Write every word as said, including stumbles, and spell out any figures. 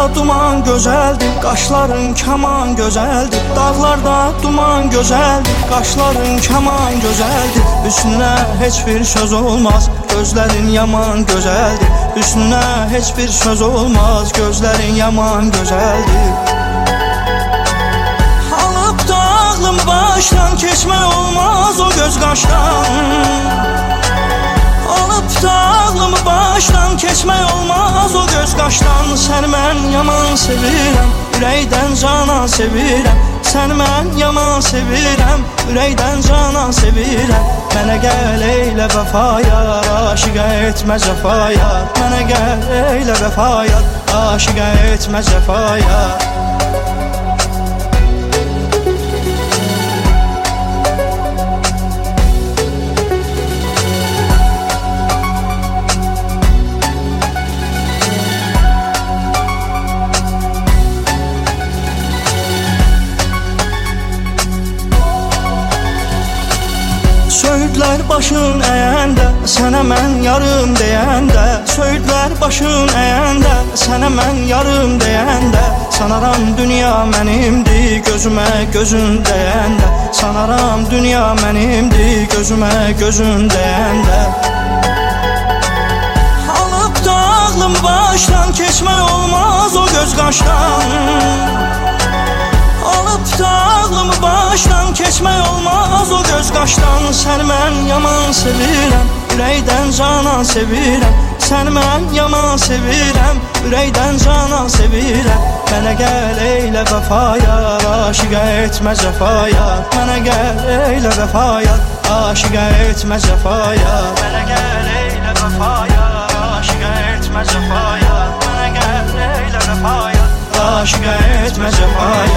duman gözəldir, qaşların kaman gözəldir. Dağlarda duman gözəldir, qaşların kaman gözəldir. Üstünə heç bir söz olmaz, gözlərin yaman gözəldir. Üstünə heç bir söz olmaz, gözlərin yaman gözəldir. Alıp da ağlım başdan keçmək olmaz o göz qaşdan. Alıp da ağlımı başdan keçmək olmaz o göz qaşdan. Sən mən yaman sevirəm, ürəkdən cana sevirəm. Sən mən yaman sevirəm, ürəkdən cana sevirəm. Mənə gəl eylə vəfaya, aşiqə etmə cəfaya. Mənə gəl eylə vəfaya, aşiqə etmə cəfaya. Söğütlər başın əyəndə, sənə mən yarım deyəndə. Söğütlər başın əyəndə, sənə mən yarım deyəndə. Sanaram dünya mənimdir, gözümə gözün dəyəndə. Sanaram dünya mənimdir, gözümə gözün dəyəndə. Alıp da ağlım başdan keçmək olmaz o göz qaşdan. Alıp da ağlımı başdan keçmək olmaz o göz qaşdan. Sən mən yaman sevirəm, ürəkdən cana sevirəm. Sən mən yaman sevirəm, ürəkdən cana sevirəm. Mənə gəl eylə vəfaya, aşiqə etmə cəfaya. Mənə gəl eylə vəfaya, aşiqə etmə cəfaya. Mənə gəl eylə vəfaya, aşiqə etmə cəfaya. Mənə gəl eylə vəfaya, aşiqə etmə cəfaya.